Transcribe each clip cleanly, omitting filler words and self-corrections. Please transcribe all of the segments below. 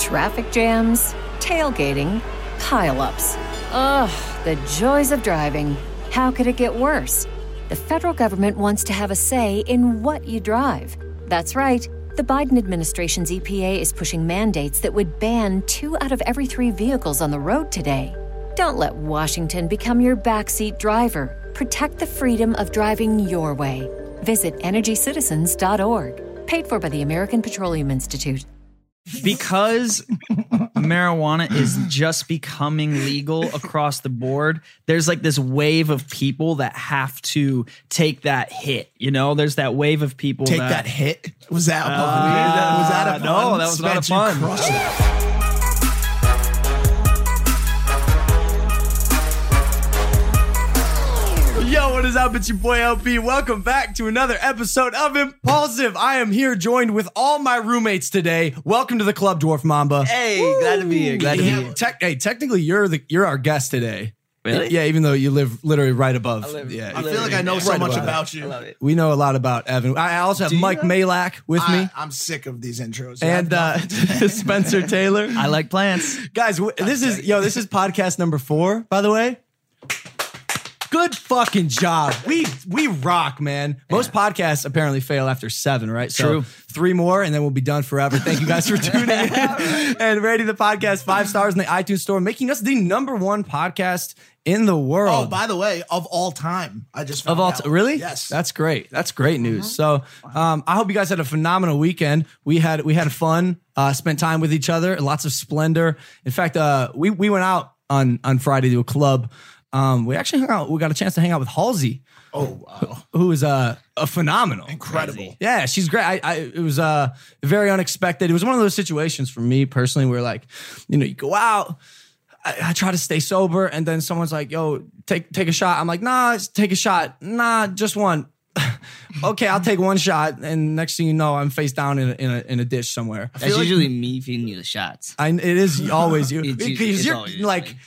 Traffic jams, tailgating, pile-ups. Ugh, the joys of driving. How could it get worse? The federal government wants to have a say in what you drive. That's right. The Biden administration's EPA is pushing mandates that would ban 2 out of every 3 vehicles on the road today. Don't let Washington become your backseat driver. Protect the freedom of driving your way. Visit EnergyCitizens.org. Paid for by the American Petroleum Institute. Because marijuana is just becoming legal across the board, there's like this wave of people that have to take that hit. You know, there's that wave of people take that hit. Was that a pun? No, that was not a pun. Yo, what is up? It's your boy LP. Welcome back to another episode of Impulsive. I am here joined with all my roommates today. Welcome to the club, Dwarf Mamba. Hey, glad to be here. Glad to be here. Technically, you're our guest today. Really? Yeah, even though you live literally right above. I feel like I know so much about you. I love it. We know a lot about Evan. I also have Mike Malak with me. I'm sick of these intros. And Spencer Taylor. I like plants. Guys, this is podcast number 4, by the way. Good fucking job. We rock, man. Most podcasts apparently fail after 7, right? So True. 3 more and then we'll be done forever. Thank you guys for tuning in and rating the podcast 5 stars in the iTunes store, making us the #1 podcast in the world. Oh, by the way, of all time. I just found out. Really? Yes. That's great. That's great news. So I hope you guys had a phenomenal weekend. We had fun, spent time with each other, lots of splendor. In fact, we went out on Friday to a club. We actually hung out. We got a chance to hang out with Halsey. Oh, wow. Who is a phenomenal, Incredible. Yeah, she's great. It was very unexpected. It was one of those situations for me personally where, like, you know, you go out. I try to stay sober, and then someone's like, "Yo, take a shot." I'm like, "Nah, take a shot. Nah, just one." Okay, I'll take 1 shot, and next thing you know, I'm face down in a dish somewhere. That's usually me feeding you the shots. It is always you It's because you're always like. me.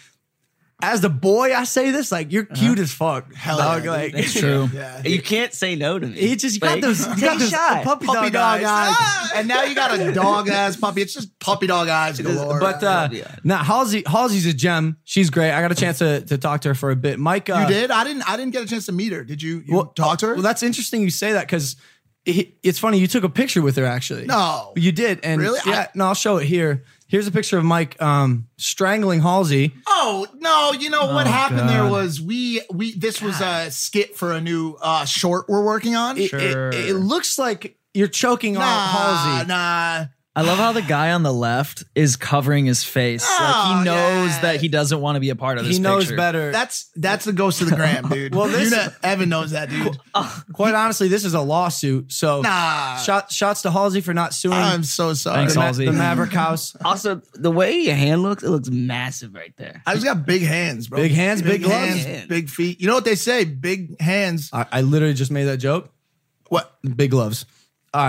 As the boy, I say this, like, you're cute as fuck. Hell dog. yeah, Like, That's true. Yeah. You can't say no to me. you got those puppy dog eyes. And now you got a dog ass puppy. It's just puppy dog eyes galore. But Yeah. now Halsey's a gem. She's great. I got a chance to talk to her for a bit. Mike, you did? I didn't get a chance to meet her. Did you talk to her? Well, that's interesting you say that because it's funny. You took a picture with her actually. No. You did. And Really? Yeah. No, I'll show it here. Here's a picture of Mike strangling Halsey. Oh, no, you know what happened God. there was this was a skit for a new short we're working on. It looks like you're choking on Halsey. Nah. I love how the guy on the left is covering his face. Like he knows yeah. that he doesn't want to be a part of this He knows picture. better. That's the ghost of the gram, dude. Well, this- Evan knows that, dude. Quite honestly, this is a lawsuit. So Nah. shots to Halsey for not suing I'm so sorry. Thanks, Halsey. the Maverick House. Also, the way your hand looks, it looks massive right there. I just got big hands, bro. Big hands, big gloves. hands. big feet. You know what they say? Big hands. I literally just made that joke. What? Big gloves. All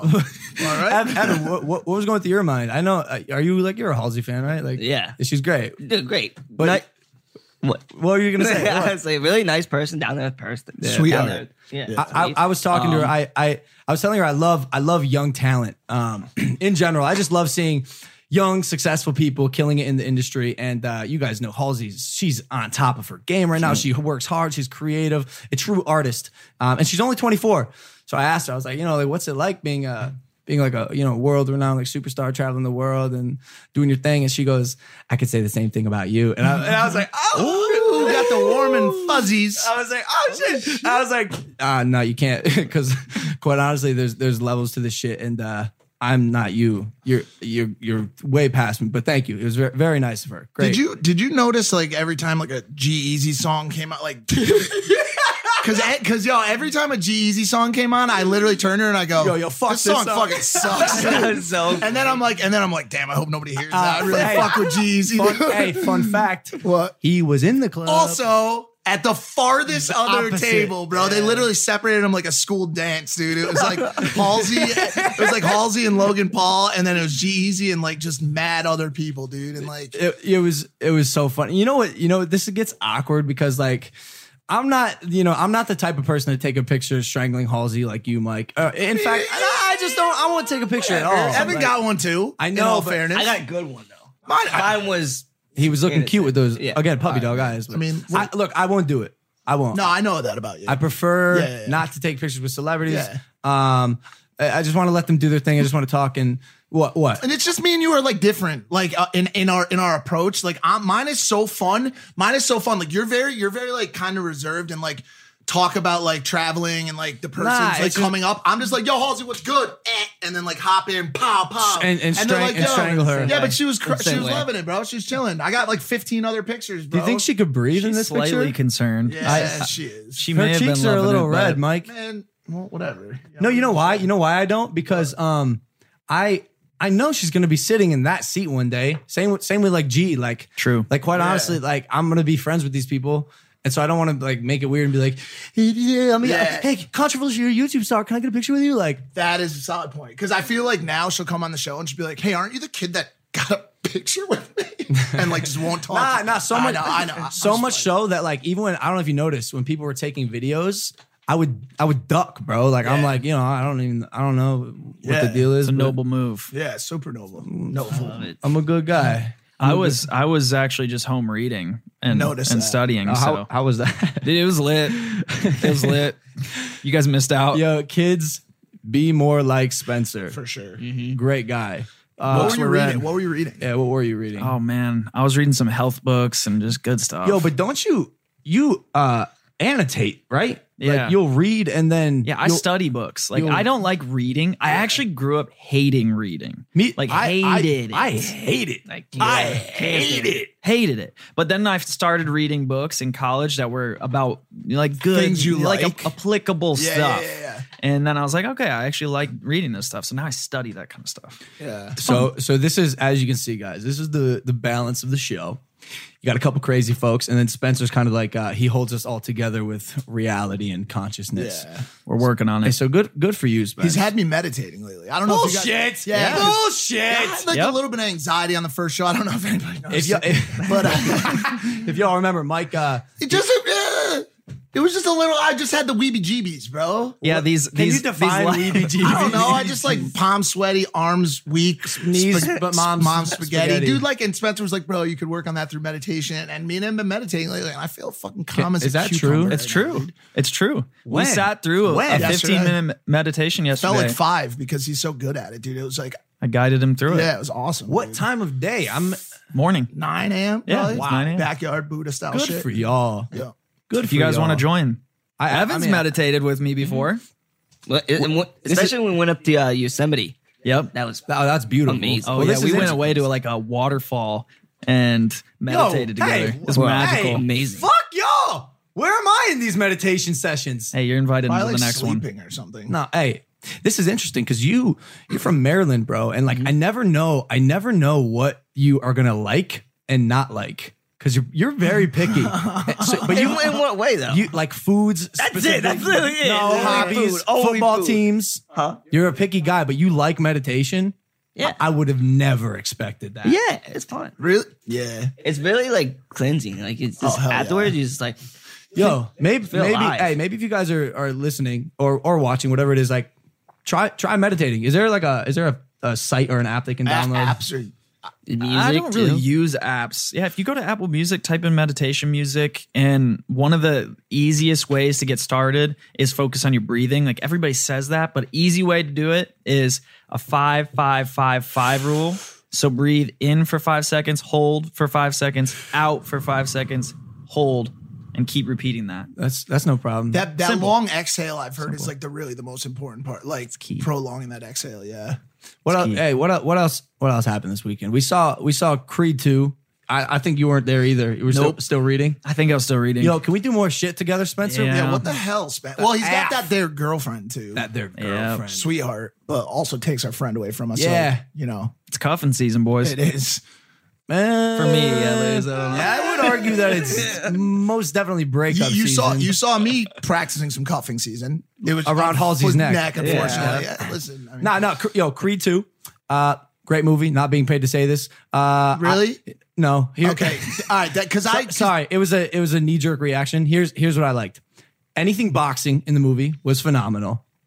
right. Evan, what was going through your mind? I know. Are you you're a Halsey fan, right? Like, Yeah. she's great. Dude, great. But What? what were you gonna say? I What? was like, really nice person, down there person. Sweetheart. Down there. Yeah. I was talking to her. I was telling her I love young talent. In general, I just love seeing young, successful people killing it in the industry. And you guys know she's on top of her game right now. She works hard. She's creative, a true artist. And she's only 24. So I asked her, I was like, what's it like being like a world-renowned superstar traveling the world and doing your thing? And she goes, I could say the same thing about you. And I was like, Ooh, got the warm and fuzzies. I was like, oh shit. I was like, no, you can't, because quite honestly, there's levels to this shit, and I'm not you. You're way past me. But thank you. It was very, very nice of her. Great. Did you notice every time a G-Eazy song came out, Cause every time a G-Eazy song came on, I literally turn her and I go, yo, fuck this song this song. fucking sucks. and then I'm like, damn, I hope nobody hears that. I really fuck with G-Eazy. Fun fact. What? He was in the club. Also, at the farthest other opposite. table, bro, they literally separated them like a school dance, dude. It was like Halsey and Logan Paul, and then it was G-Eazy and just mad other people, dude. And it was so funny. You know what? This gets awkward because I'm not the type of person to take a picture strangling Halsey like you, Mike. In fact, I I just don't. I won't take a picture at all. Evan got one too. I in know, all but fairness. I got a good one though. Mine was. He was looking cute with those Yeah. again puppy dog eyes. I mean, look, I won't do it. I won't. no, I know that about you. I prefer Yeah. not to take pictures with celebrities. Yeah. I just want to let them do their thing. I just want to talk and what? And it's just me and you are like different, like in our approach. Like mine is so fun. Like you're very like kind of reserved and like talk about like traveling and like the person's like it's coming up. I'm just like, yo, Halsey, what's good? And then like hop in, pow. And they're strangle her. Yeah, but she was Same way. loving it, bro. She's chilling. I got like 15 other pictures, bro. Do you think she could breathe in this Slightly picture? concerned. Yeah, she is. She may Her have cheeks been are a loving little it, red, but- Mike. Man, well, whatever. No, you know why? You know why I don't? Because I know she's gonna be sitting in that seat one day. Same with like G. Like True. Like quite honestly, like I'm gonna be friends with these people. And so I don't want to like make it weird and be like, hey, controversial YouTube star, can I get a picture with you? Like That is a solid point. Because I feel like now she'll come on the show and she'll be like, hey, aren't you the kid that got a picture with me? And like just won't talk. so much. I know. So much so that like even when I don't know if you noticed when people were taking videos, I would duck, bro. Like I'm like, I don't know what the deal is. It's a but noble move. Yeah, super noble. Noble. I'm a good guy. I was actually just home reading and Notice that. studying. So How was that? Dude, it was lit. It was lit. You guys missed out. Yo, kids, be more like Spencer. For sure. Great guy. What were you reading? Yeah, what were you reading? Oh man, I was reading some health books and just good stuff. Yo, but don't you annotate, right? Yeah. Like you'll read and then yeah, I study books. Like I don't like reading. I actually grew up hating reading. Hated it. I hate it. Like, I hate it. Hated it. But then I started reading books in college that were about like good Things you like. applicable stuff. Yeah. And then I was like, okay, I actually like reading this stuff. So now I study that kind of stuff. Yeah. So this is, as you can see, guys, this is the balance of the show. You got a couple crazy folks, and then Spencer's kind of like he holds us all together with reality and consciousness. Yeah. We're working on Hey, it. so good for you, Spencer. He's had me meditating lately. I don't know if you guys... Bullshit. Yeah. Bullshit. I had like a little bit of anxiety on the first show. I don't know if anybody knows. But If y'all remember, Mike, it just... it was just a little... I just had the weebie-jeebies, bro. Yeah, these can you define weebie-jeebies? I don't know. I just like palms sweaty, arms weak, Knees, but mom's spaghetti. Dude, like, and Spencer was like, bro, you could work on that through meditation. And me and him have been meditating lately, and I feel fucking calm as Is a that cucumber true? right It's now, true. dude. It's true. When? We sat through a When? 15-minute meditation yesterday. Felt like 5 because he's so good at it, dude. It was like, I guided him through yeah, it. it was awesome. what dude. time of day? I'm 9 a.m. Yeah, probably? it's 9 a.m. Backyard Buddha style good shit. for y'all. Yeah. Good If for you guys want to y'all. join. Evan's mean, meditated with me before. Especially when we went up to Yosemite. Yep. That was Oh, that's beautiful. Amazing. Oh, Well, yeah. this We is went interesting. away to like a waterfall and meditated hey, together. It's well, magical. hey, amazing. Fuck y'all. Where am I in these meditation sessions? Hey, you're invited Probably into like the next one. sleeping or something. No, hey, this is interesting because you're from Maryland, bro, and like I never know what you are gonna like and not like because you're very picky. But in what way though? you like foods. That's it. That's literally it. No Only hobbies, food. Only football food. teams. Huh? You're a picky guy, but you like meditation. Yeah. I would have never expected that. Yeah, it's fun. Really? Yeah. It's really like cleansing. Like it's just hell yeah. afterwards, you just like Yo, maybe alive. hey, maybe if you guys are listening or watching, whatever it is, like try meditating. Is there a site or an app they can download? Apps or music. I don't really too. use apps. Yeah, if you go to Apple Music, type in meditation music, and one of the easiest ways to get started is focus on your breathing. Like everybody says that, but easy way to do it is a 5-5-5-5 rule. So breathe in for 5 seconds, hold for 5 seconds, out for 5 seconds, hold, and keep repeating that. That's no problem. that Simple. long exhale I've heard is like the most important part. Like key. prolonging that exhale. Yeah. What else, key. hey, what else happened this weekend? We saw Creed 2. I think you weren't there either. You were still reading. I think I was still reading. Yo, can we do more shit together, Spencer? Yeah. Yeah. What the hell, Spen? Well, he's got that their girlfriend too. That their girlfriend. Sweetheart, but also takes our friend away from us. Yeah. So, you know, It's cuffing season, boys. it is. Man. For me, at least. I don't know. Yeah, I would argue that it's most definitely breakup You season. saw me practicing some cuffing season. It was Around Halsey's neck. unfortunately. Yeah. Listen, I mean, Yo, Creed 2. Great movie. Not being paid to say this. Really? No. Here- Okay. All right. Because Sorry, it was a knee jerk reaction. Here's what I liked. Anything boxing in the movie was phenomenal.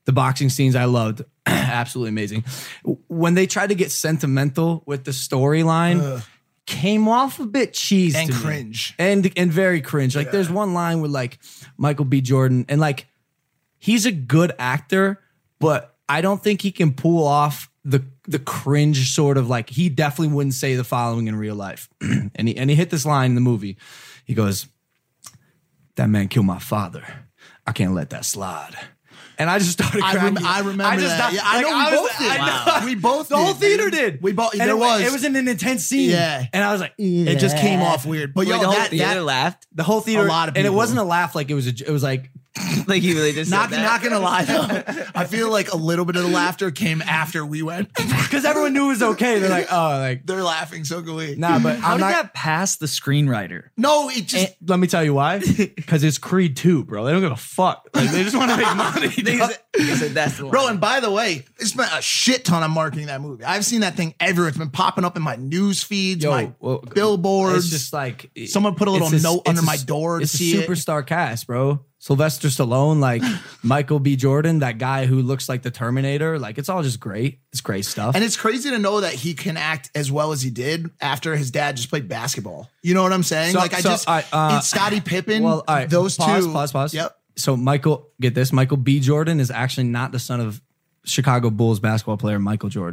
The boxing scenes I loved. Absolutely amazing. When they tried to get sentimental with the storyline, came off a bit cheesy And cringe. and very cringe. Like there's one line with like Michael B. Jordan, and like he's a good actor, but I don't think he can pull off the cringe sort of like, he definitely wouldn't say the following in real life. and he hit this line in the movie. He goes, "That man killed my father. I can't let that slide." And I just started cracking. I remember just that. thought- Yeah, I know like, we was- both did. I know. We both The did, whole theater dude. did. We both. And There was. It was in an intense scene. Yeah. And I was like, It just came off weird. But Wait, yo, the whole that theater laughed. the whole theater. A lot of and it people. wasn't a laugh. Like it was like, Like he really just not said that. not gonna lie though, I feel like a little bit of the laughter came after we went. because everyone knew it was okay. They're like, oh, like, They're laughing so good. nah, but How I'm did not. that pass the screenwriter? No, it just. Let me tell you why. Because it's Creed 2, bro. They don't give a fuck. Like, they just want to make money. He said that's the one. Bro, and by the way, they spent a shit ton of marketing that movie. I've seen that thing everywhere. It's been popping up in my news feeds, my billboards. It's just like Someone put a little note under my door to It's see a it. superstar cast, bro. Sylvester Stallone, like Michael B. Jordan, that guy who looks like the Terminator. Like, it's all just great. It's great stuff. And it's crazy to know that he can act as well as he did after his dad just played basketball. You know what I'm saying? So- like so, it's Scottie Pippen. well, all right, those pause, two. Pause. Yep. So get this. Michael B. Jordan is actually not the son of Chicago Bulls basketball player Michael Jordan.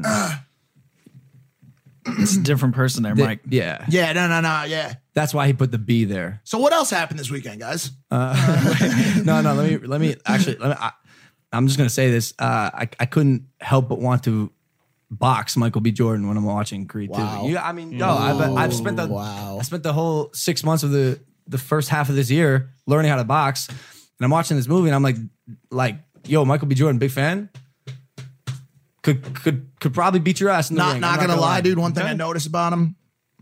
It's a different person there, Mike. Yeah. Yeah, no, yeah. That's why he put the B there. So what else happened this weekend, guys? No. Let me actually. I'm just gonna say this. I couldn't help but want to box Michael B. Jordan when I'm watching Creed 2. I've spent the whole 6 months of the first half of this year learning how to box, and I'm watching this movie, and I'm like, yo, Michael B. Jordan, big fan. Could probably beat your ass in the ring. Not I'm gonna lie, dude. One thing I noticed about him,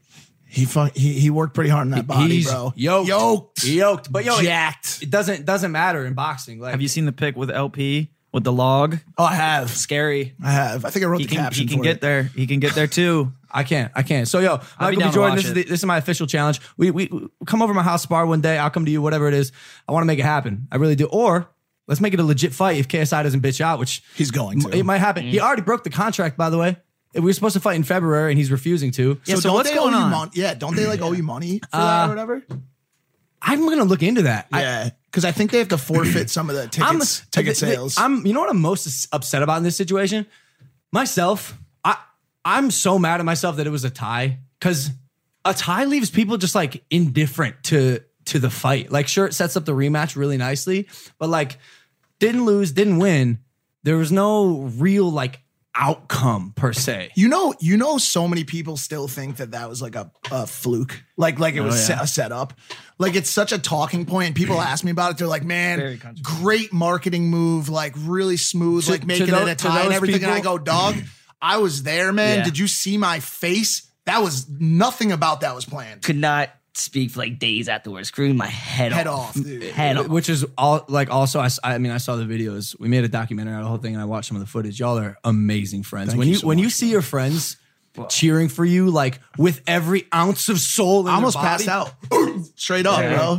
he worked pretty hard in that body, He's bro. Yoked. But yo, Jacked. It doesn't matter in boxing. Like, Have you seen the pic with LP with the log? Oh, I have. Scary. I have. I think I wrote He the can, caption. he can for get it. there. He can get there too. I can't. So yo, I'll be Michael B. down to Jordan, watch this is my official challenge. We come over to my house bar one day. I'll come to you, whatever it is. I want to make it happen. I really do. Or let's make it a legit fight if KSI doesn't bitch out, which He's going to. it might happen. He already broke the contract, by the way. We were supposed to fight in February, and he's refusing to. Yeah, so don't what's they going owe you on? money? Yeah, don't they like owe you money for that or whatever? I'm gonna look into that. Yeah, because I think they have to forfeit some of the ticket sales. You know what I'm most upset about in this situation? Myself. I'm so mad at myself that it was a tie, because a tie leaves people just like indifferent to the fight. Like, sure, it sets up the rematch really nicely, but like, didn't lose, didn't win. There was no real like outcome per se. You know, so many people still think that was like a fluke, like it was a setup. Like, it's such a talking point, and people ask me about it. They're like, "Man, great marketing move, like really smooth, like making it a tie and everything." And I go, "Dog, I was there, man. Yeah. Did you see my face? That was nothing about that was planned. Could not speak for like days afterwards, screwing my head off. Dude. Head off. Which is all like, also, I mean, I saw the videos. We made a documentary out of the whole thing, and I watched some of the footage. Y'all are amazing friends. Thank when you you so when you much, see your friends cheering for you, like with every ounce of soul in I almost their body, passed out, straight up, bro.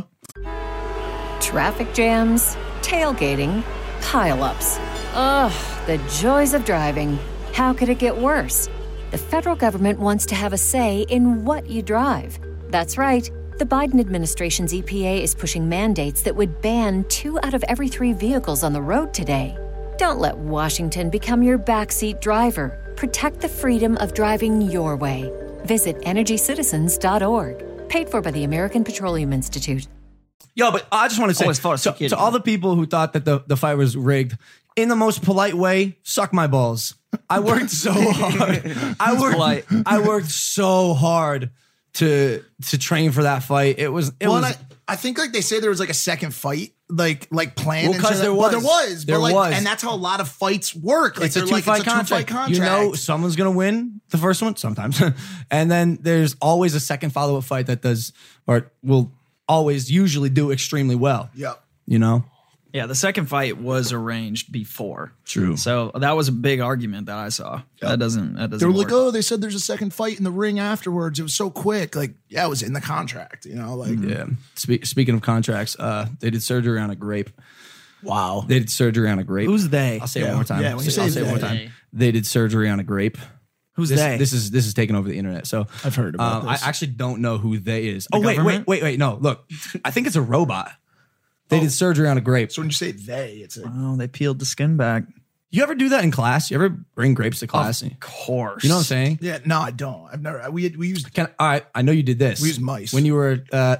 Traffic jams, tailgating, pileups. Ugh, the joys of driving. How could it get worse? The federal government wants to have a say in what you drive. That's right. The Biden administration's EPA is pushing mandates that would ban 2 out of every 3 vehicles on the road today. Don't let Washington become your backseat driver. Protect the freedom of driving your way. Visit EnergyCitizens.org. Paid for by the American Petroleum Institute. Yo, but I just want to say, Always fought a kid. to all the people who thought that the fight was rigged, in the most polite way, suck my balls. I worked so hard. I worked so hard to train for that fight. It was. I think like they say there was like a second fight, like planned. Well, 'cause into there that. was. Well, there was. There but like, was. and that's how a lot of fights work. Like, It's a they're two-fight like, contract. You know, someone's gonna win the first one sometimes, and then there's always a second follow-up fight that does or will always usually do extremely well. Yep. You know. Yeah, the second fight was arranged before. True. So that was a big argument that I saw. That doesn't They were like, work. oh, they said there's a second fight in the ring afterwards. It was so quick. Like, yeah, it was in the contract. You know, like Yeah. Speaking of contracts, they did surgery on a grape. Wow. They did surgery on a grape. Who's they? I'll say it one more time. Yeah, when you say I'll say it one more they. time. They did surgery on a grape. Who's they? This is taking over the internet. So I've heard about this. I actually don't know who they is. Oh government? wait. No, look. I think it's a robot. They did surgery on a grape. So when you say they, it's a Oh, they peeled the skin back. You ever do that in class? You ever bring grapes to class? Of course. You know what I'm saying? yeah. No, I don't. I've never. We used. All right, I know you did this. We used mice. when you were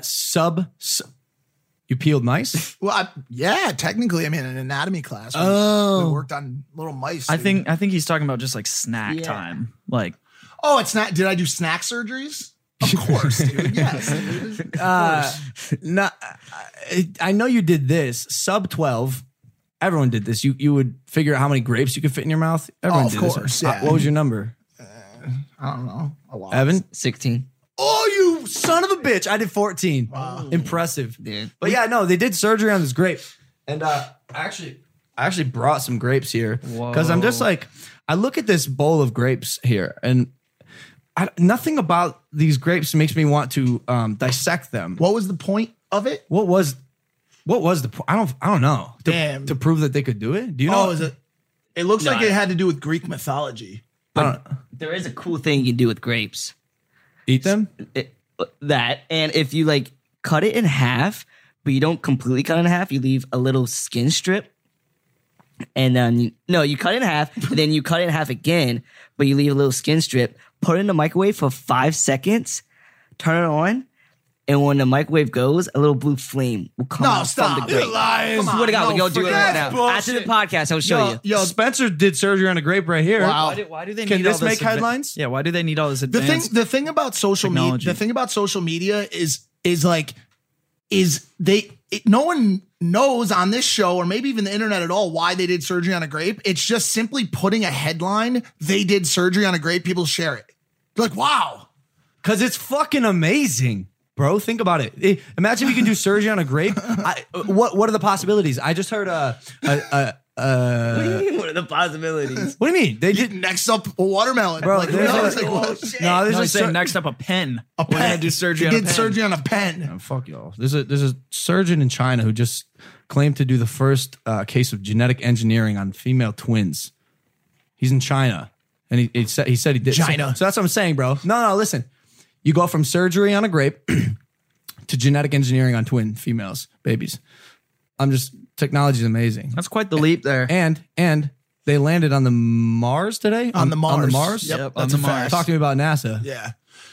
you peeled mice. Well, yeah. Technically, I mean, in anatomy class. We worked on little mice. I dude. think he's talking about just like snack time. Like Oh, it's not. Did I do snack surgeries? Of course, dude. Yes. Dude. No, I know you did this. Sub 12. Everyone did this. You would figure out how many grapes you could fit in your mouth. Everyone of did course, this. yeah. What was your number, I don't know. A lot. Evan? 16. Oh, you son of a bitch! I did 14. Wow. Impressive, Dude. But yeah, no, they did surgery on this grape, and I actually brought some grapes here because I'm just like, I look at this bowl of grapes here, and nothing about these grapes makes me want to dissect them. What was the point of it? What was the point? I don't know. Damn. To prove that they could do it? Do you know? Oh, is it? It looks like it had to do with Greek mythology. There is a cool thing you can do with grapes. Eat them? And if you like cut it in half, but you don't completely cut it in half, you leave a little skin strip. And then you cut it in half, and then you cut it in half again, but you leave a little skin strip. Put it in the microwave for 5 seconds, turn it on, and when the microwave goes, a little blue flame will come out stop. from the grape. You're lying. Come on, swear to God, we're going to do it right now. bullshit. After the podcast, I'll show you. Yo, Spencer did surgery on a grape right here. Wow. why do they Can need this all make headlines? Yeah, why do they need all this The advanced? thing about social media, technology. the thing about social media is no one knows on this show or maybe even the internet at all why they did surgery on a grape. It's just simply putting a headline. They did surgery on a grape. People share it. They're like, wow. Because it's fucking amazing, bro. Think about it. Imagine if you can do surgery on a grape. What are the possibilities? I just heard What do you mean? What are the possibilities? what do you mean? They did Next up, a watermelon. Bro, like, there's no, a- it's like, whoa, shit. No, there's No, a he's saying next up a pen. A We're gonna pen. do surgery They on a did pen. surgery on a pen. Oh, fuck y'all. There's a surgeon in China who just claimed to do the first case of genetic engineering on female twins. He's in China, and he said he did. China. So that's what I'm saying, bro. No, listen. You go from surgery on a grape to genetic engineering on twin females, babies. Technology is amazing. That's quite the leap there. And they landed on the Mars today. On the Mars. On the Mars. Yep, Yep, that's on a the Mars. fact. Talk to me about NASA. Yeah.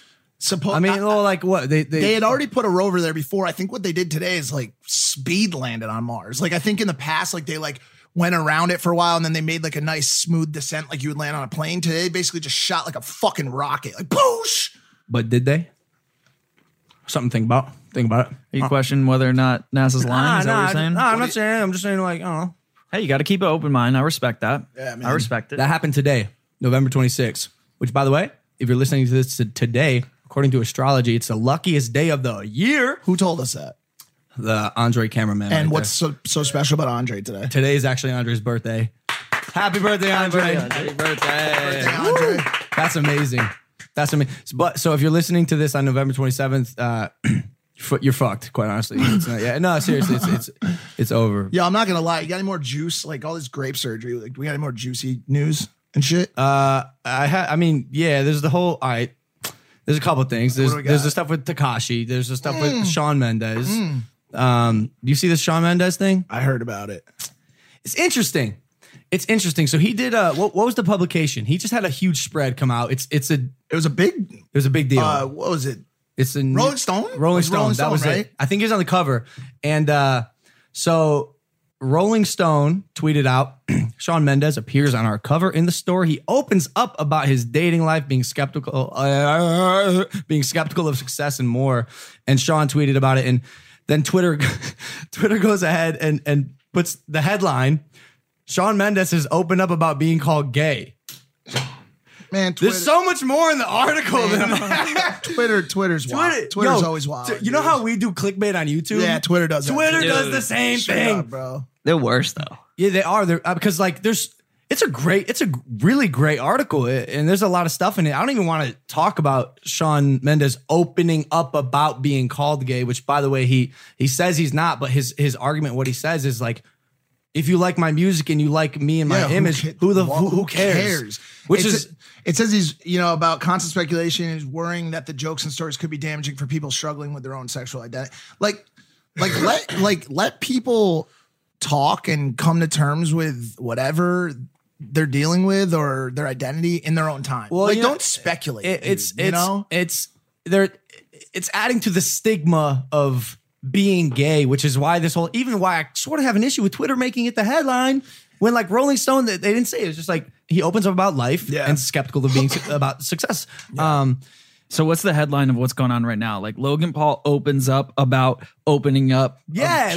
I mean, well, like what They had already put a rover there before. I think what they did today is like speed landed on Mars. Like I think in the past, like they like went around it for a while and then they made like a nice smooth descent like you would land on a plane. Today, they basically just shot like a fucking rocket. Like boosh. But did they? Something to think about. Think about it. You question whether or not NASA's lying? Is that what you're saying? I'm not saying. I'm just saying, like, I don't know. Hey, you got to keep an open mind. I respect that. Yeah, man. I respect it. That happened today, November 26th, which, by the way, if you're listening to this today, according to astrology, it's the luckiest day of the year. Who told us that? The Andre cameraman. And right what's so special about Andre today? there. Today is actually Andre's birthday. Happy birthday, Andre. Happy birthday. Andre. That's amazing. That's amazing. But so if you're listening to this on November 27th, you're fucked, quite honestly. It's not, yeah, no, seriously, it's over. Yeah, I'm not gonna lie. You got any more juice? Like all this grape surgery. Like, do we got any more juicy news and shit? I mean, yeah, there's the whole, all right, there's a couple things. do we got? There's the stuff with Tekashi. There's the stuff with Shawn Mendes. Do you see this Shawn Mendes thing? I heard about it. It's interesting. It's interesting. So he did, what was the publication? He just had a huge spread come out. It was a big deal. What was it? It's a Rolling Stone? Rolling It was Stone. Rolling That was Stone, it. right? I think he was on the cover. And so Rolling Stone tweeted out, Shawn Mendes appears on our cover in the store. He opens up about his dating life, being skeptical of success and more. And Shawn tweeted about it. And then Twitter goes ahead and puts the headline, Shawn Mendes has opened up about being called gay. Man, Twitter, There's so much more in the article than that. Twitter's wild. Twitter's always wild. You know how we do clickbait on YouTube? Yeah, Twitter does that. Twitter too. does the same Straight thing, up, bro. They're worse though. Yeah, they are. They're because like it's a really great article, and there's a lot of stuff in it. I don't even want to talk about Shawn Mendes opening up about being called gay, which by the way he says he's not, but his argument, what he says is like, if you like my music and you like me and my image, who cares? It says he's, about constant speculation. He's worrying that the jokes and stories could be damaging for people struggling with their own sexual identity. Let people talk and come to terms with whatever they're dealing with or their identity in their own time. Well, don't speculate. It's adding to the stigma of being gay, which is why why I sort of have an issue with Twitter making it the headline when like Rolling Stone, they didn't say it. It's just like he opens up about life and skeptical of being about success. Yeah. So what's the headline of what's going on right now? Like Logan Paul opens up about opening up. Yeah,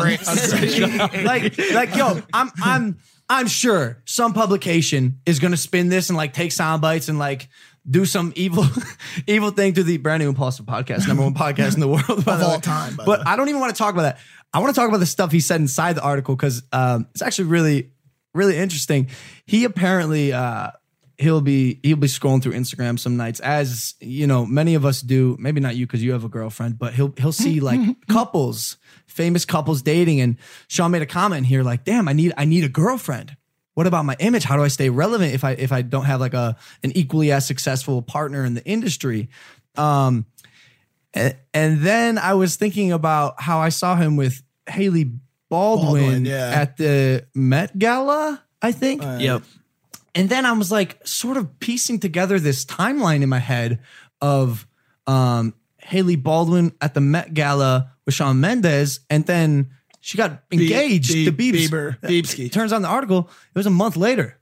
I'm sure some publication is going to spin this and like take sound bites and like do some evil thing to the brand new Impulsive podcast, #1 podcast in the world of all time. But I don't even want to talk about that. I want to talk about the stuff he said inside the article because it's actually really, really interesting. He apparently he'll be scrolling through Instagram some nights, as many of us do. Maybe not you because you have a girlfriend, but he'll see like famous couples dating, and Sean made a comment here like, "Damn, I need a girlfriend. What about my image? How do I stay relevant if I don't have like an equally as successful partner in the industry?" And then I was thinking about how I saw him with Hailey Baldwin at the Met Gala, I think. Yep. And then I was like sort of piecing together this timeline in my head of Hailey Baldwin at the Met Gala with Shawn Mendes, and then she got engaged to Biebski. Turns on the article, it was a month later.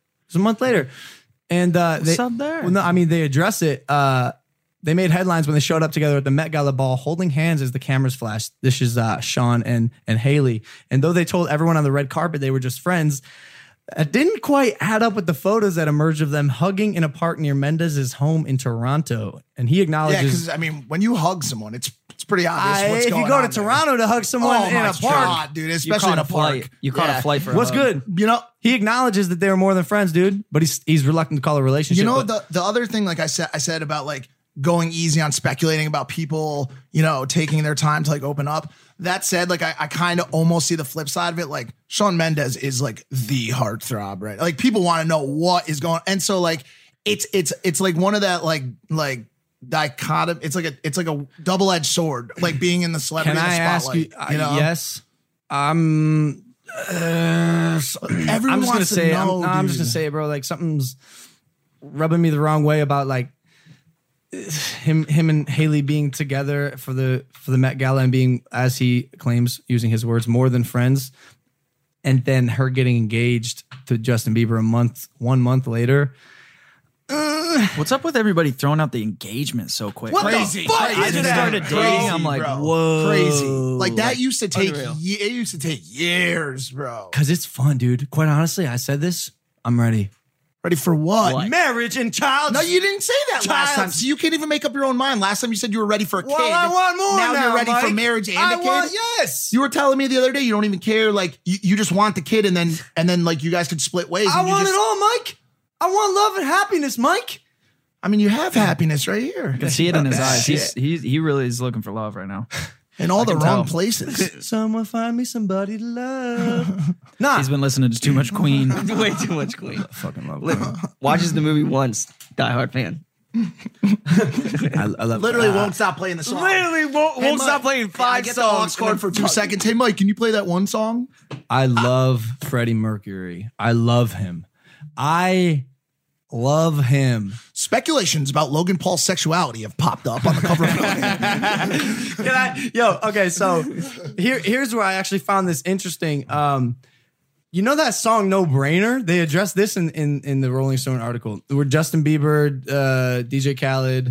And what's up there? Well, no, I mean, they address it. They made headlines when they showed up together at the Met Gala ball, holding hands as the cameras flashed. This is Sean and Hailey. And though they told everyone on the red carpet they were just friends, it didn't quite add up with the photos that emerged of them hugging in a park near Mendes' home in Toronto. And he acknowledges... Yeah, because, I mean, when you hug someone, it's pretty obvious what's going on. If you go to Toronto to hug someone in a park... God, dude, especially in a park. You caught a flight for a What's hug. good? He acknowledges that they were more than friends, dude. But he's reluctant to call it a relationship. The other thing, like I said about, like, going easy on speculating about people, taking their time to like open up. That said, like I kind of almost see the flip side of it. Like Shawn Mendes is like the heartthrob, right? Like people want to know what is going on. And so like it's like one of that like dichotomy. It's like a double-edged sword, like being in the celebrity spotlight. Ask you? Yes. I'm just gonna say it, bro. Like something's rubbing me the wrong way about like him and Hailey being together for the Met Gala and being, as he claims, using his words, more than friends, and then her getting engaged to Justin Bieber 1 month later. What's up with everybody throwing out the engagement so quick? What crazy. The fuck? I just started dating. I'm like, whoa, crazy. Like that used to take years, bro. Because it's fun, dude. Quite honestly, I said this. I'm ready. Ready for what? Marriage and child. No, you didn't say that last time. So you can't even make up your own mind. Last time you said you were ready for a kid. Well, I want more now. You're ready for marriage and a kid. Yes. You were telling me the other day you don't even care. Like you just want the kid, and then like you guys could split ways. I want it all, Mike. I want love and happiness, Mike. I mean, you have happiness right here. I can see it in his eyes. He really is looking for love right now. In all the wrong places. Someone find me somebody to love. Nah. He's been listening to too much Queen. Way too much Queen. I fucking love Queen. Watches the movie once. Die Hard fan. I love Literally won't stop playing the song. Literally won't stop playing 5 songs. Chord for 2 seconds. Hey, Mike, can you play that one song? I love Freddie Mercury. I love him. Love him. Speculations about Logan Paul's sexuality have popped up on the cover of okay, so here's where I actually found this interesting. You know that song No Brainer? They addressed this in the Rolling Stone article where Justin Bieber, DJ Khaled,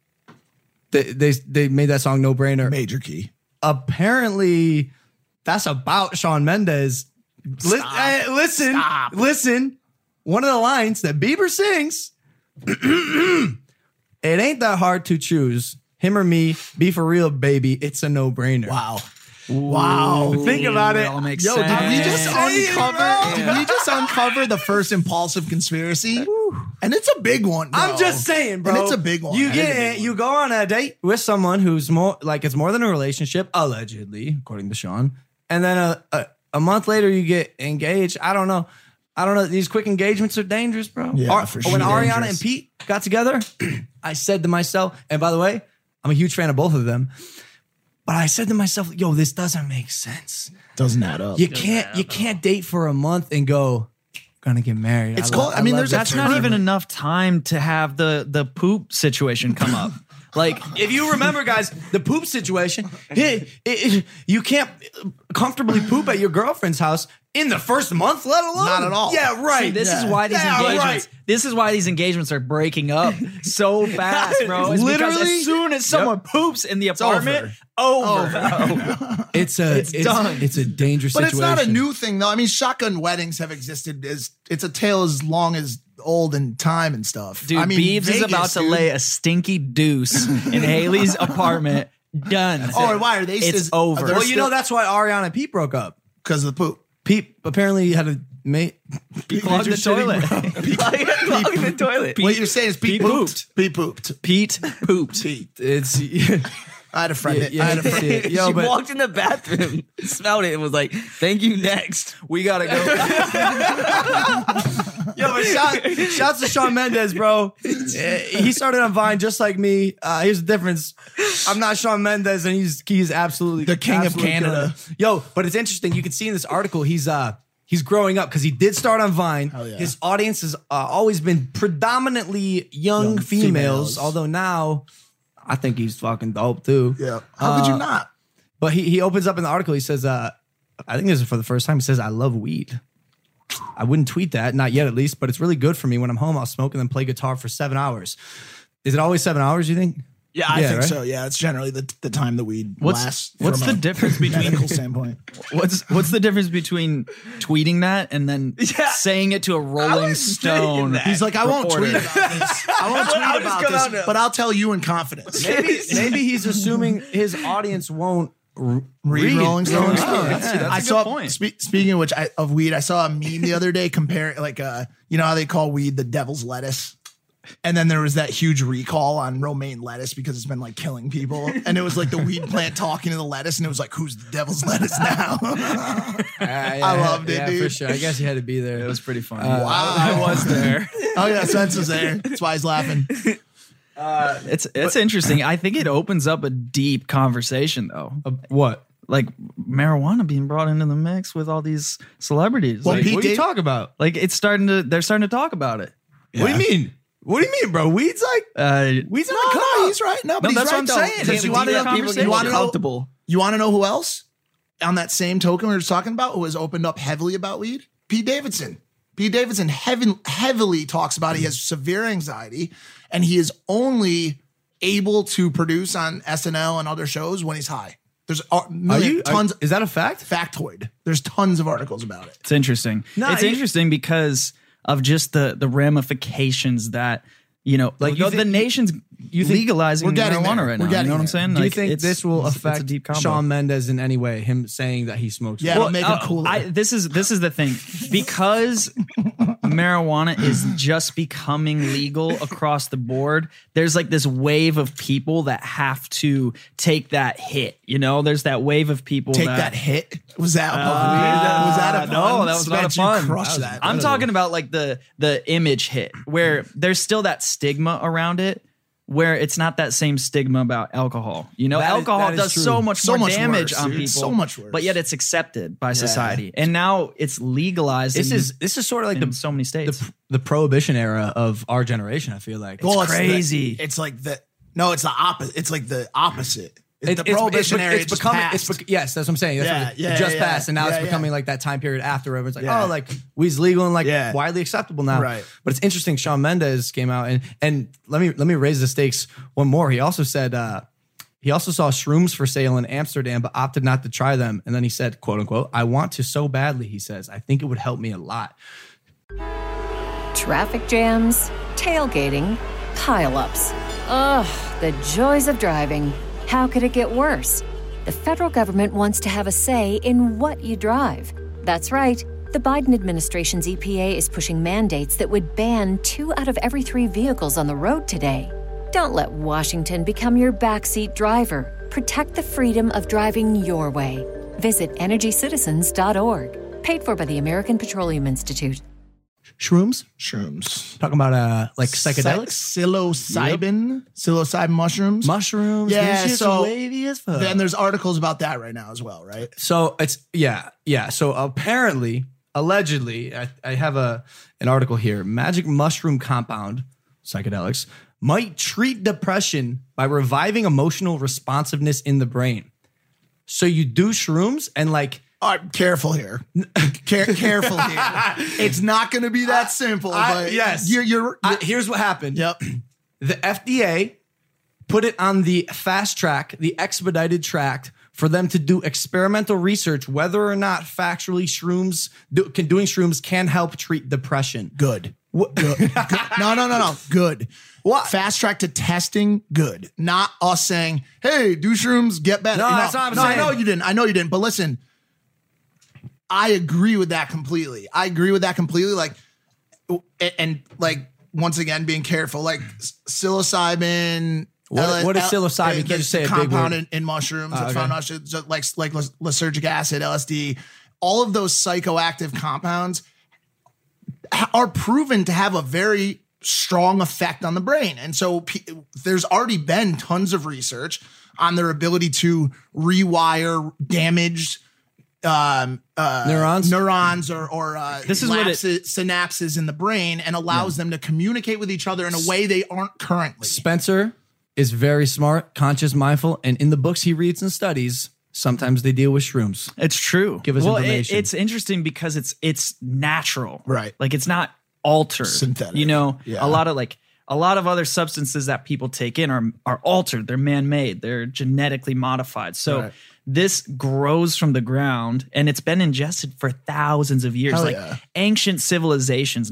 they made that song No Brainer. Major key. Apparently, that's about Shawn Mendes. Listen. One of the lines that Bieber sings, it ain't that hard to choose. Him or me, be for real, baby. It's a no-brainer. Wow. Think about it. Yo, did we just uncover the first impulsive conspiracy? And it's a big one, bro. I'm just saying, bro. And it's a big one. You go on a date with someone who's more like it's more than a relationship, allegedly, according to Sean. And then a month later you get engaged. I don't know. These quick engagements are dangerous, bro. Yeah, for sure. When Ariana Dangerous. and Pete got together, I said to myself, and by the way, I'm a huge fan of both of them, but I said to myself, yo, this doesn't make sense. Doesn't add up. You can't date for a month and go, gonna get married. It's called. I mean, there's That's not even enough time to have the poop situation come up. Like, if you remember, guys, the poop situation, you can't comfortably poop at your girlfriend's house in the first month, let alone. Not at all. Yeah, right. see, this is why these engagements. This is why these engagements are breaking up so fast, bro. It's because Literally. as soon as someone poops in the apartment, over. Bro. It's done. It's a dangerous But situation. it's not a new thing, though. I mean, shotgun weddings have existed. It's a tale as long as old in time and stuff. Dude, I mean, Beebs is Vegas, about to dude. lay a stinky deuce in Haley's apartment. Done. Oh, why are they? It's over. They're Well, you know that's why Ariana and Pete broke up. because of the poop. Pete apparently had a mate. Clog the toilet. Plug the toilet. What you're saying is Pete Pete pooped. Pete pooped. Pete pooped. Pete. It's I had a friend. Yeah, I had a friend. yeah. Yo, She but walked in the bathroom, smelled it, and was like, "Thank you, next." we gotta go. Yo, but shouts to Shawn Mendes, bro. He started on Vine just like me. Here's the difference. I'm not Shawn Mendes, and he's absolutely The king of absolutely Canada. killing it. Yo, but it's interesting. You can see in this article he's growing up because he did start on Vine. Hell yeah. His audience has always been predominantly young females, although now I think he's fucking dope too. Yeah. How could you not? But he opens up in the article. He says, I think this is for the first time. He says, I love weed. I wouldn't tweet that, not yet at least, but it's really good for me. When I'm home, I'll smoke and then play guitar for 7 hours. Is it always 7 hours, you think? Yeah, I think right? so. Yeah, it's generally the time that weed lasts. What's from the a difference between medical standpoint? what's the difference between tweeting that and then saying it to a Rolling Stone? He's like, I won't reporter. tweet about this. I won't tweet about this, but I'll tell you in confidence. Maybe he's assuming his audience won't Read Rolling Stone. Oh, that's a I good saw. point. Speaking of which, of weed, I saw a meme the other day comparing, like, you know how they call weed the devil's lettuce, and then there was that huge recall on romaine lettuce because it's been like killing people, and it was like the weed plant talking to the lettuce, and it was like, who's the devil's lettuce now? I loved it, dude. for sure. I guess you had to be there. It was pretty funny. Wow. I was there. Oh yeah, Sense was there. That's why he's laughing. It's interesting. I think it opens up a deep conversation though. What? Like marijuana being brought into the mix with all these celebrities. Well, like, Pete What are you Dave- talking about? they're starting to talk about it. What do you mean? What do you mean, bro? Weed's like weed's in the No, cup. he's right. No, but No, he's that's right what though. I'm saying. Because It's you a want to deep know? conversation. You want to know? Comfortable. You want to know who else on that same token we were talking about who was opened up heavily about weed? Pete Davidson. Pete Davidson heavily talks about he has severe anxiety and he is only able to produce on SNL and other shows when he's high. There's tons. Is that a fact? Factoid. There's tons of articles about it. It's interesting. No, it's interesting because of just the ramifications that Like, you the think- nation's you think- legalizing We're getting marijuana there. right We're now. You getting know what I'm there. saying? Do you Like, think it's- this will it's a affect deep combo. Shawn Mendes in any way? Him saying that he smokes Yeah, weed? it'll make him cooler. This is the thing, because marijuana is just becoming legal across the board. There's like this wave of people that have to take that hit. There's that wave of people Take that hit. Was that a no, pun? that was not a Spence, you pun. crushed that. I'm talking about like the image hit where there's still that stigma around it, where it's not that same stigma about alcohol. Alcohol that is does true. so much So more much damage worse, on dude. people. So much worse. But yet it's accepted by society. And now it's legalized. This is sort of like in so many states. the prohibition era of our generation. I feel like Well, crazy. It's like the it's the opposite. It's like the opposite. It- The prohibition era it's just becoming. passed. Yes, that's what I'm saying. That's Yeah, what yeah, it just yeah, passed, and now yeah, it's yeah. becoming like that time period after everyone's like, Yeah. oh, like weed's legal and like Yeah. widely acceptable now. Right. But it's interesting. Shawn Mendes came out and let me raise the stakes one more. He also said he also saw shrooms for sale in Amsterdam, but opted not to try them. And then he said, "quote unquote, I want to so badly." He says, "I think it would help me a lot." Traffic jams, tailgating, pileups. Ugh, the joys of driving. How could it get worse? The federal government wants to have a say in what you drive. That's right. The Biden administration's EPA is pushing mandates that would ban 2 out of every 3 vehicles on the road today. Don't let Washington become your backseat driver. Protect the freedom of driving your way. Visit EnergyCitizens.org. Paid for by the American Petroleum Institute. Shrooms? Talking about like psychedelics? Psilocybin mushrooms. Mushrooms. Yeah, This shit's so wavy as fuck. then there's articles about that right now as well, right? So it's yeah. So apparently, allegedly, I have an article here. Magic mushroom compound psychedelics might treat depression by reviving emotional responsiveness in the brain. So you do shrooms and like. Careful here. Careful here. It's not going to be that simple. But yes. You're Here's what happened. Yep. The FDA put it on the fast track, the expedited track, for them to do experimental research whether or not factually doing shrooms can help treat depression. Good. Good. No. Good. What? Fast track to testing. Good. Not us saying, "Hey, do shrooms, get better." No, that's not what I'm saying. I know you didn't. But listen, I agree with that completely. Like, and like once again, being careful. Like psilocybin. What is psilocybin? Can you just say a big compound word? in mushrooms? Okay. It's found in mushrooms, like lysergic acid, LSD. All of those psychoactive compounds are proven to have a very strong effect on the brain. And so there's already been tons of research on their ability to rewire damaged neurons or This is what synapses in the brain and allows them to communicate with each other in a way they aren't currently. Spencer is very smart, conscious, mindful, and in the books he reads and studies, sometimes they deal with shrooms. It's true. Give us information. It's interesting because it's natural, right? Like it's not altered, synthetic. You know, Yeah. a lot of other substances that people take in are altered. They're man-made. They're genetically modified. So Right. this grows from the ground, and it's been ingested for thousands of years. Hell like yeah. ancient civilizations,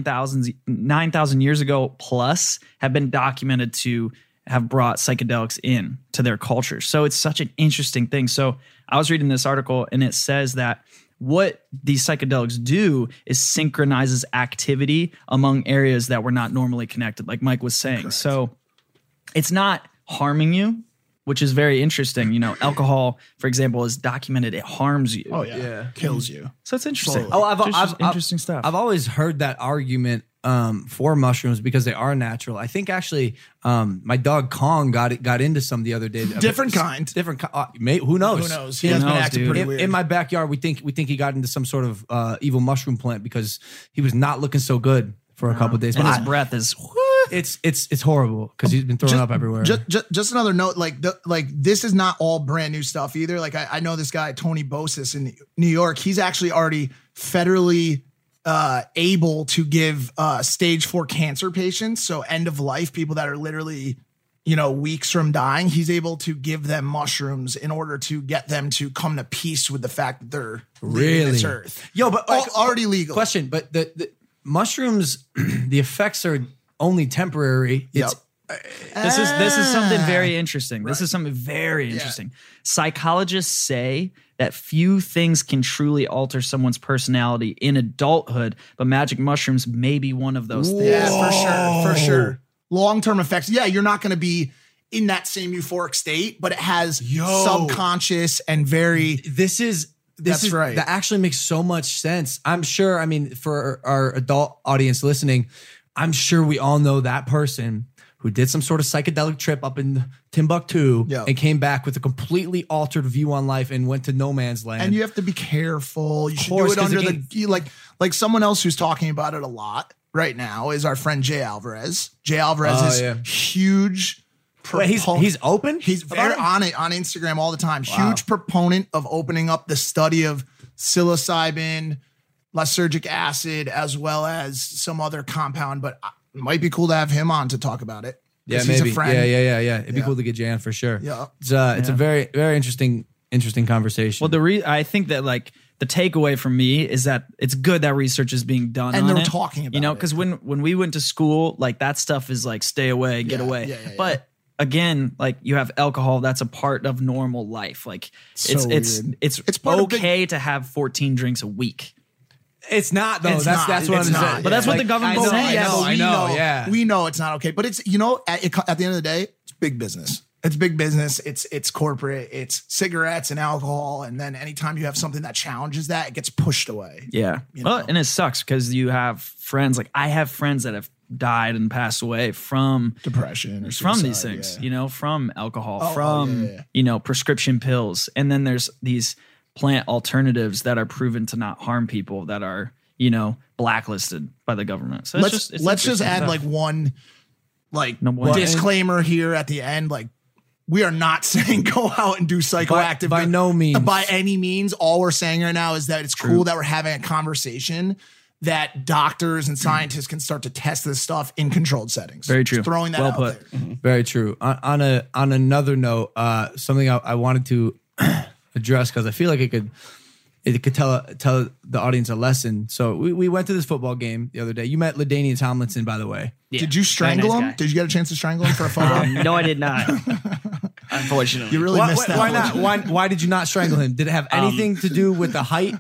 9,000 years ago plus, have been documented to have brought psychedelics in to their culture. So it's such an interesting thing. So I was reading this article, and it says that what these psychedelics do is synchronizes activity among areas that were not normally connected, like Mike was saying. Correct. So it's not harming you, which is very interesting. You know, alcohol, for example, is documented. It harms you. Oh yeah. Kills you. So it's interesting. Slowly. I've interesting stuff. I've always heard that argument for mushrooms because they are natural. I think actually my dog Kong got into some the other day. Different kind. Who knows? Who knows? He has been acting pretty weird. In my backyard, we think he got into some sort of evil mushroom plant because he was not looking so good for a couple of days. And his breath is it's horrible because he's been throwing up everywhere. Just another note, like this is not all brand new stuff either. Like I know this guy Tony Bosis in New York. He's actually already federally able to give stage 4 cancer patients, so end of life people that are literally, weeks from dying. He's able to give them mushrooms in order to get them to come to peace with the fact that they're leaving this earth. Yo, but already legal. Question, but the mushrooms, the effects are only temporary. Yep. This is something very interesting. Right. This is something very interesting. Psychologists say that few things can truly alter someone's personality in adulthood, but magic mushrooms may be one of those things. Yeah, for sure. Long-term effects. Yeah, you're not going to be in that same euphoric state, but it has subconscious and very... That's right. That actually makes so much sense. I'm sure, for our adult audience listening, I'm sure we all know that person who did some sort of psychedelic trip up in Timbuktu and came back with a completely altered view on life and went to no man's land. And you have to be careful. You should do it under like someone else who's talking about it a lot right now is our friend Jay Alvarez. Jay Alvarez is huge. Wait, he's open? He's very on it on Instagram all the time. Wow. Huge proponent of opening up the study of psilocybin, lysergic acid, as well as some other compound, but it might be cool to have him on to talk about it. Yeah, maybe. He's a friend. Yeah. It'd be cool to get Jan for sure. Yeah. It's a very, very interesting conversation. Well, I think that the takeaway from me is that it's good that research is being done and on they're it, talking about it. Because when we went to school, that stuff is stay away, get away. But again, you have alcohol, that's a part of normal life. It's part okay to have 14 drinks a week. It's not though. That's what I'm saying. But that's what the government says. We know it's not okay. But it's at the end of the day, it's big business. It's big business. It's corporate. It's cigarettes and alcohol. And then anytime you have something that challenges that, it gets pushed away. Yeah. Well, and it sucks because you have friends. Like I have friends that have died and passed away from depression or from these suicide, things, yeah. you know, from alcohol, yeah. you know, prescription pills. And then there's these plant alternatives that are proven to not harm people that are, you know, blacklisted by the government. So let's just add stuff. like one Number one. disclaimer here at the end. Like, we are not saying go out and do psychoactive by no means. By any means. All we're saying right now is that it's cool that we're having a conversation that doctors and scientists can start to test this stuff in controlled settings. Very true. Just throwing that Well out put. there. Very true. On another note, something I wanted to address because I feel like it could tell the audience a lesson. So we went to this football game the other day. You met LaDainian Tomlinson, by the way. Yeah, Did you strangle very him? nice guy. Did you get a chance to strangle him for a photo? No, I did not. Unfortunately. You really missed that. Why one. not? Why did you not strangle him? Did it have anything to do with the height?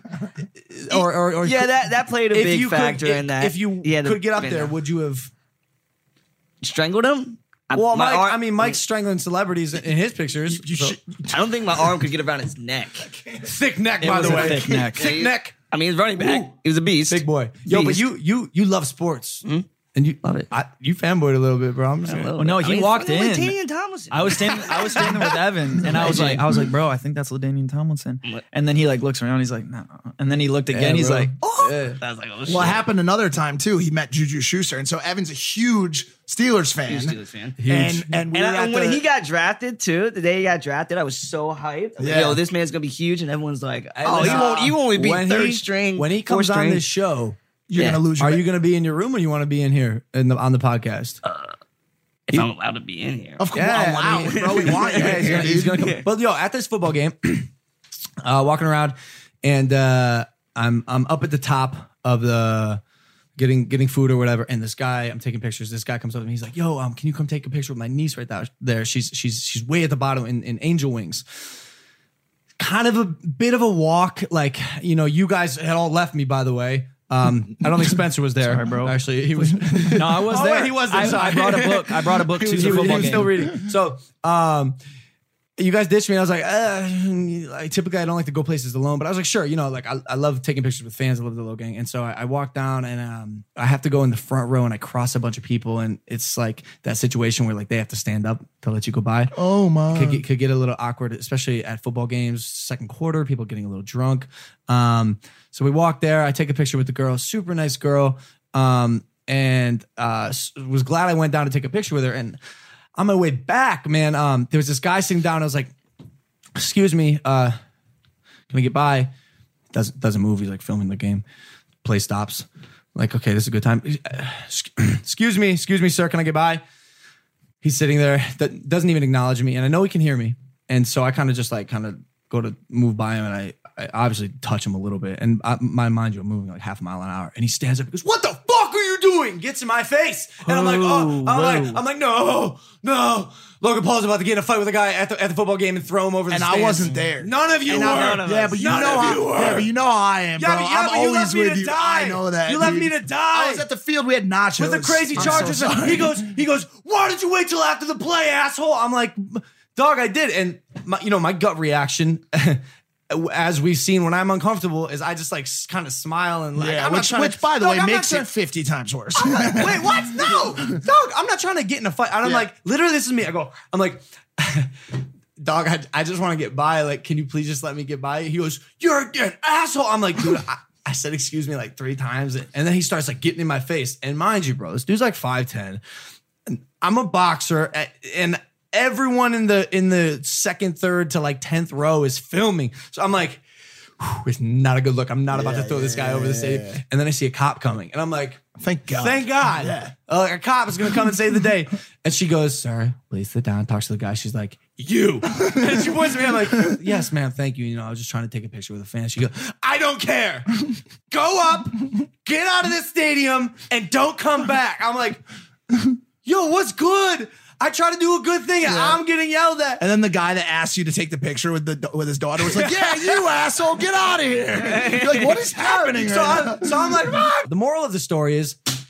Or Yeah, that played a if big you could- factor in that. If you He had could get up been there, would you have? strangled him? Well, My arm- Mike's strangling celebrities in his pictures. I don't think my arm could get around his neck. Thick neck, It by was the a way. thick neck. Thick neck. I mean, he's running back. He was a beast. Big boy. Yo, but Beast. you love sports. And you Love it. You fanboyed a little bit, bro. I'm just saying. Well, no, he walked in. LaDainian Tomlinson. I was standing with Evan, and I was like, bro, I think that's LaDainian Tomlinson. And then he like looks around, he's like, no. And then he looked again, Yeah, he's bro. like, oh. Yeah. I was like, oh, shit. Well, it happened another time too. He met Juju Schuster, and so Evan's a huge Steelers fan. Huge Steelers fan. And we And were at when the- he got drafted too, the day he got drafted, I was so hyped. I was Yeah. like, yo, this man's gonna be huge, and everyone's like, Hey, oh, listen, he won't be when third he- string. When he comes fourth on string. this show, you're Yeah. gonna lose. Your are you going to be in your room or you want to be in here on the podcast? if I'm allowed to be in here. Of course, allowed, bro. We want you. Yeah, he's gonna come. But yo, at this football game, walking around, and I'm up at the top of the getting food or whatever, and this guy, I'm taking pictures. This guy comes up to me. He's like, "Yo, can you come take a picture with my niece right there? She's way at the bottom in angel wings." Kind of a bit of a walk, like, you know, you guys had all left me, by the way. I don't think Spencer was there. Sorry, bro. Actually, he was. No, I was Oh, there. wait, he was there. I Sorry. brought a book. I brought a book to the he football was game. still reading. So, you guys ditched me. I was like, typically I don't like to go places alone, but I was like, sure, you know, like I love taking pictures with fans. I love the Low Gang. And so I walked down and I have to go in the front row and I cross a bunch of people. And it's like that situation where like they have to stand up to let you go by. Oh my! Could get a little awkward, especially at football games, second quarter, people getting a little drunk. So we walk there. I take a picture with the girl, super nice girl. And was glad I went down to take a picture with her. And on my way back, man, there was this guy sitting down. I was like, excuse me, can we get by? Doesn't move. He's like filming the game. Play stops. Like, okay, this is a good time. Excuse me, sir. Can I get by? He's sitting there. That doesn't even acknowledge me. And I know he can hear me. And so I kind of just like go to move by him. And I obviously touch him a little bit. And mind you, I'm moving like half a mile an hour. And he stands up and goes, "What the fuck are you doing?" Gets in my face. And I'm like, I'm like, no. Logan Paul's about to get in a fight with a guy at the football game and throw him over the And stands. I wasn't there. None of you were. Yeah, but you None know of how. you were. Yeah, but you know how I am, bro. Yeah, but I'm you always left me with to you. die. I know that. You left dude. me to die. I was at the field. We had nachos With the crazy I'm Chargers. so sorry. He goes, "Why did you wait till after the play, asshole?" I'm like, dog, I did. And my gut reaction, as we've seen when I'm uncomfortable, is I just like kind of smile and like, Yeah, I'm not which, trying which to, by the dog, way, I'm not makes trying- it 50 times worse. Wait, what? No, dog, I'm not trying to get in a fight. And I'm Yeah. like, literally, this is me. I'm like, dog, I just want to get by. Like, can you please just let me get by? He goes, "You're an asshole." I'm like, dude, I said excuse me like 3 times. And then he starts like getting in my face. And mind you, bro, this dude's like 5'10". And I'm a boxer and everyone in the second, third to like 10th row is filming. So I'm like, it's not a good look. I'm not about to throw this guy over the stadium. And then I see a cop coming and I'm like, Thank God. thank God. Yeah. A cop is going to come and save the day. And she goes, "Sir, please sit down." Talks to the guy. She's like, "You." And she points at me. I'm like, "Yes, ma'am. Thank you. You know, I was just trying to take a picture with a fan." She goes, "I don't care. Go up, get out of this stadium, and don't come back." I'm like, "Yo, what's good? I try to do a good thing. And I'm getting yelled at." And then the guy that asked you to take the picture with his daughter was like, "Yeah, you asshole, get out of here." You're like, what is happening So right now? I'm like, "Fuck." The moral of the story is,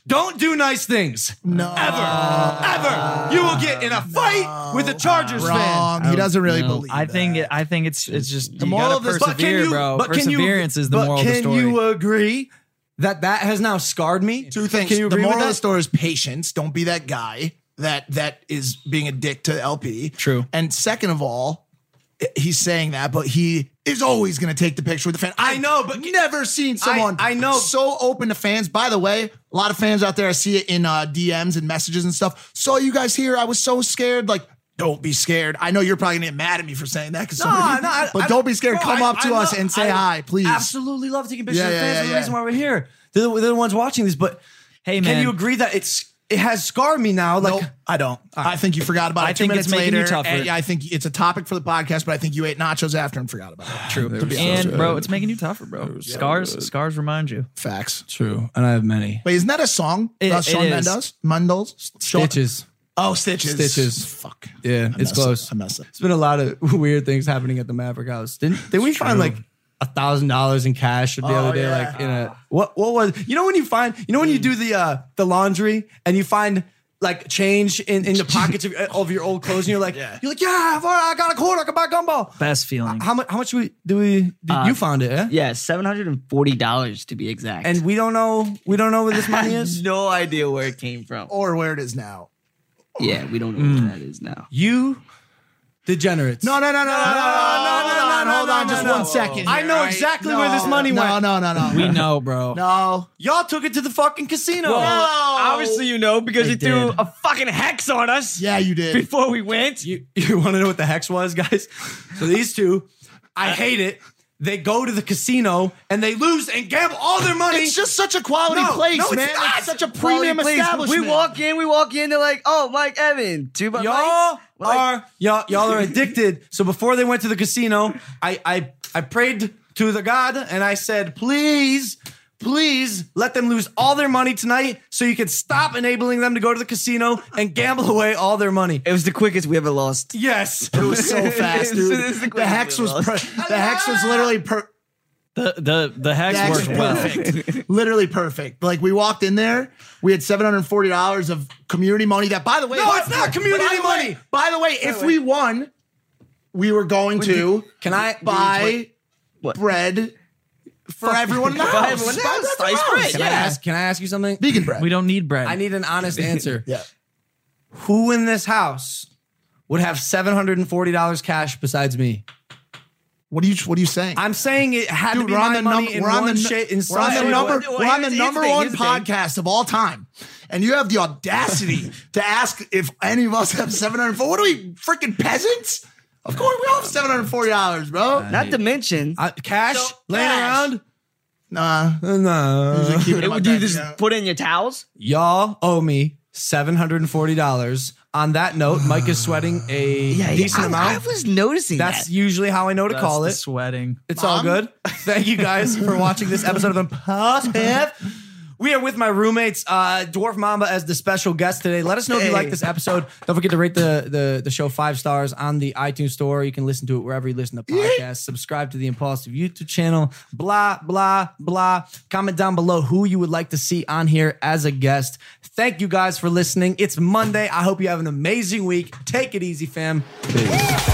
don't do nice things. No. Ever. You will get in a fight with a Chargers Wrong. fan. He doesn't really believe I think that. it's just the moral moral of this- persevere, bro. Perseverance is the moral of the story. Can you agree that has now scarred me? Two things. Can you The agree moral with of the that? story is patience. Don't be that guy that is being a dick to LP. True. And second of all, he's saying that, but he is always going to take the picture with the fan. I know, but never seen someone I know. so open to fans. By the way, a lot of fans out there, I see it in DMs and messages and stuff. Saw you guys here. I was so scared. Like, don't be scared. I know you're probably going to get mad at me for saying that. But don't be scared. Come up to us and say hi, please. Absolutely love taking pictures Yeah, of yeah, fans. yeah, That's the yeah. reason why we're here. They're the ones watching this. But Hey, can man. you agree that it has scarred me now? Like, Nope, I don't. I think you forgot about it. I 2 think minutes it's making you later, tougher. and I think it's a topic for the podcast, but I think you ate nachos after and forgot about it. True. And bro, it's making you tougher, bro. Scars remind you. Facts. true, and I have many Wait, isn't that a song? It Shawn is. Mendes? stitches. Oh, Stitches. Stitches. Fuck. Yeah, I it's messed close. up. I messed up. It's been a lot of weird things happening at the Maverick House. Didn't we find like $1,000 in cash the other day? yeah. Like in a what was when you do the laundry and you find like change in the pockets of your old clothes and you're like yeah I got a quarter, I can buy gumball. Best feeling. How much you found it? Eh? Yeah, $740 to be exact. And we don't know where this money is. no idea where it came from. Or where it is now. Yeah, we don't know where that is now. You degenerates. No. Hold on. Just 1 second. I here, know all right? exactly where this money went. No. We know, bro. No. Y'all took it to the fucking casino. Obviously, you know, because you threw did. a fucking hex on us Yeah, you did. before we went. You want to know what the hex was, guys? So these two, I hate it. They go to the casino and they lose and gamble all their money. It's just such a quality No, place, no, it's man. not. It's such a Quality premium place. establishment. We walk in, they're like, oh, Mike Evan, y'all are addicted. So before they went to the casino, I prayed to the God and I said, please let them lose all their money tonight so you can stop enabling them to go to the casino and gamble away all their money. It was the quickest we ever lost. Yes. It was so fast, dude. It's the The hex was literally The hex worked well. perfect. Literally perfect. Like we walked in there, we had $740 of community money. That, by the way, No, it's not community money. By the way, if we won, we were going to Can I buy What? bread for everyone in the house. everyone in the Buy house. bread for Slice the bread, house. yeah. Can I ask you something? Vegan bread. We don't need bread. I need an honest answer. Yeah. Who in this house would have $740 cash besides me? What are you saying? I'm saying it had to Dude, be we're on my the money number. in We're on one the shape. In we're some on the shape. number. Well, We're on the here's the number thing, one here's the thing. podcast of all time, and you have the audacity to ask if any of us have $740. What are we, freaking peasants? Of course, we all have $740, bro. Not to mention, Cash So, laying cash. around? Nah. No. Keep it in my would you bank just account. put in your towels? Y'all owe me $740. On that note, Mike is sweating a decent I amount. was noticing That's that. usually how I know to That's call the it. sweating. It's all good. Thank you guys for watching this episode of Impositive. We are with my roommates, Dwarf Mamba, as the special guest today. Let us know if you like this episode. Don't forget to rate the show 5 stars on the iTunes store. You can listen to it wherever you listen to podcasts. Subscribe to the Impulsive YouTube channel. Blah, blah, blah. Comment down below who you would like to see on here as a guest. Thank you guys for listening. It's Monday. I hope you have an amazing week. Take it easy, fam. Peace.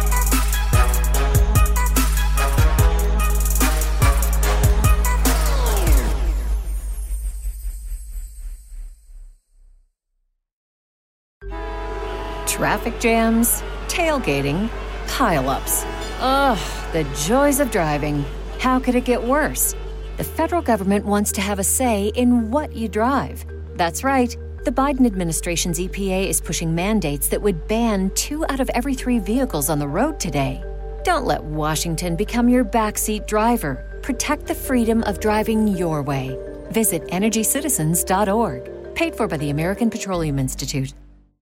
Traffic jams, tailgating, pileups. Ugh, the joys of driving. How could it get worse? The federal government wants to have a say in what you drive. That's right. The Biden administration's EPA is pushing mandates that would ban 2 out of every 3 vehicles on the road today. Don't let Washington become your backseat driver. Protect the freedom of driving your way. Visit EnergyCitizens.org. Paid for by the American Petroleum Institute.